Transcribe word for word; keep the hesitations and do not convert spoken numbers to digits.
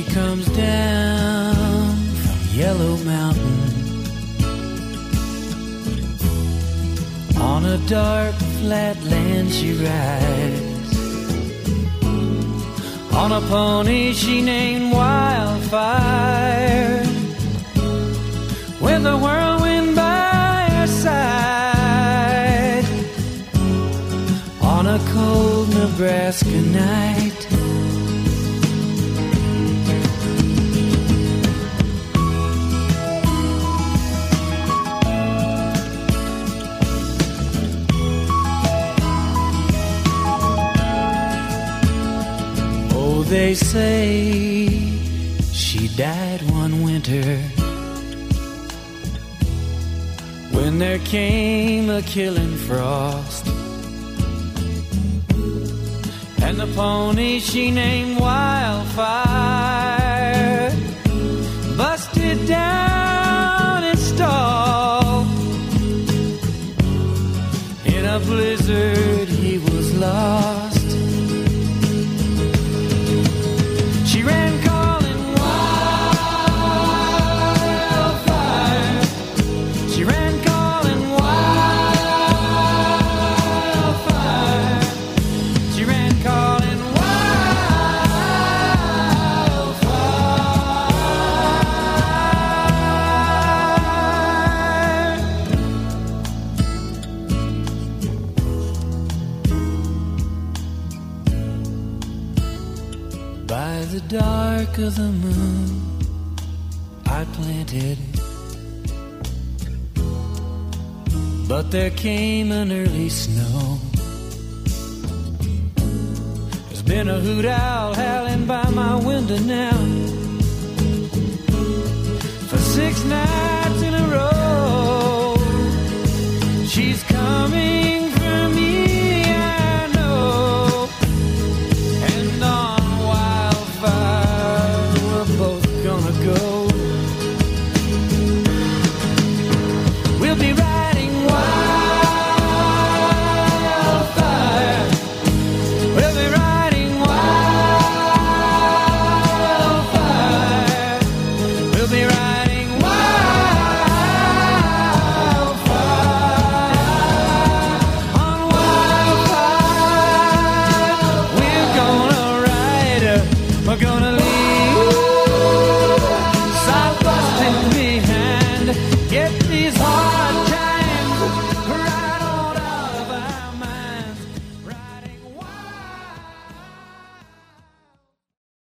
comes down from Yellow Mountain on a dark flat land she rides on a pony she named Wildfire, with a whirlwind by her side on a cold Nebraska night. They say she died one winter when there came a killing frost, and the pony she named Wildfire busted down and stalled. In a blizzard he was lost. She ran calling wildfire. She ran calling wildfire. She ran calling by the dark of the moon I planted, but there came an early snow. There's been a hoot owl howling by my window now for six nights.